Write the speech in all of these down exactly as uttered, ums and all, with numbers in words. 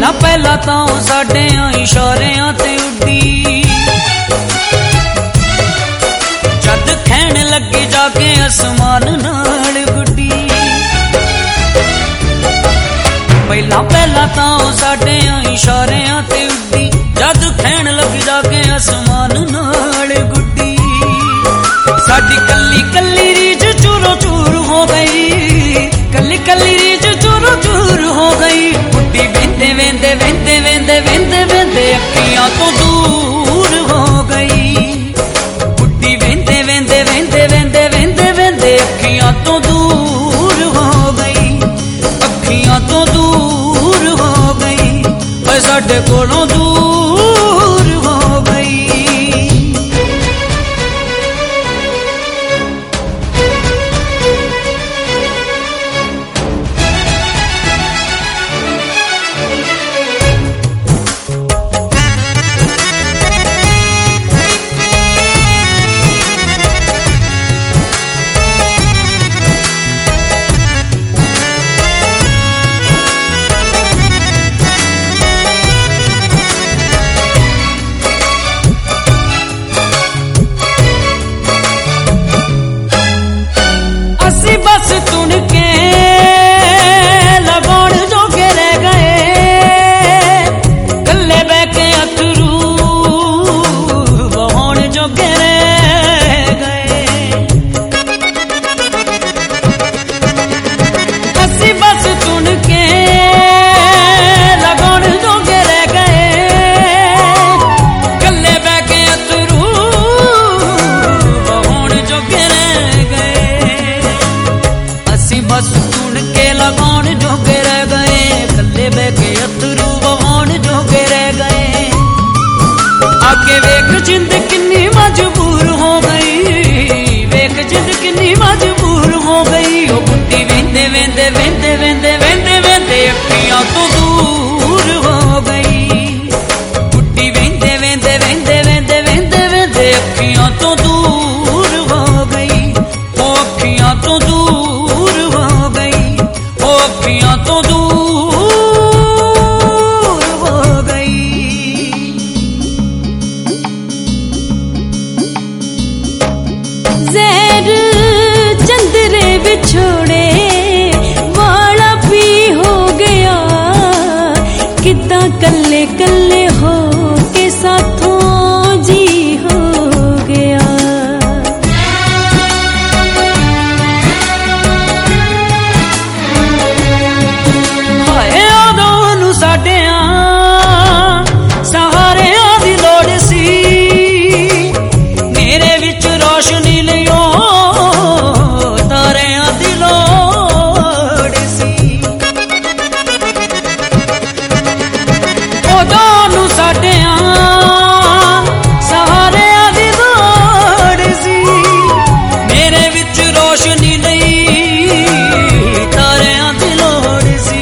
पहला पहला तां साडियां इशारियां ते उड्डी, जद खैण लगी जाके आसमान नाल गुड्डी। पहला पहला तां साडियां इशारियां ते उड्डी, जद खैण लगी जाके आसमान नाल गुड्डी। साडी कल्ली कल्ली रीझ चूरो चूर हो गई, कल्ली कल्ली रीझ चूरो चूर हो गई। बुड्ढी वेंदे वेंदे वेंदे वेंदे वेंदे वेंदे अखियां तो दूर हो गई। बुड्ढी वेंदे वेंदे वेंदे वेंदे वेंदे वेंदे अखियां तो दूर हो गई, अखियां तो दूर हो गई, पर साडे कोलों दूर हो गई। बस तुन के लगाउण जोगे रह गए, कल्ले बह के अथरू बहाउण जोगे रह गए। असी बस तुन के लगाउण जोगे रह गए, कल्ले बह के अथरू बहाउण जोगे रह गए। बस सुन के लगाउण जोगे रह गए, कल्ले बह के अथरू बहाउण जोगे रह गए। आगे वेख जिंद किन्नी मजबूर हो गई, वेख जिंद किन्नी मजबूर हो गई। ओ बुड्ढी वेंदे वेंदे वेंदे वेंदे वेंदे वेंदे अखियां तो दूर हो गई। बुड्ढी वेंदे वेंदे वेंदे वेंदे वेंदे वेंदे अखियां तो दूर हो गई, ओ अखियां तो दूर हो गई, ओ अखियां तो दूर हो गई। ज़हर चंदरे बिछोड़े वाला भी हो गया, कितना कल्ले कल्ले हो के साथों जी हो गया। सहारियां दी लोड़ सी, मेरे विच रोशनी लियो तारियां दी लोड़ सी। उदों नूं साडियां सहारियां दी लोड़ सी, मेरे विच रोशनी लई तारियां दी लोड़ सी।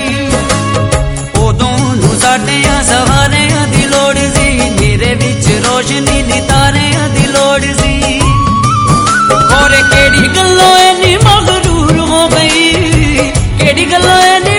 उदों नूं साडियां सहारियां दी लोड़ सी, मेरे विच रोशनी दी तारियां दी लोड़ सी। और केड़ी गल्लों इन्नी मगरूर हो गई, केड़ी गल्लों इन्नी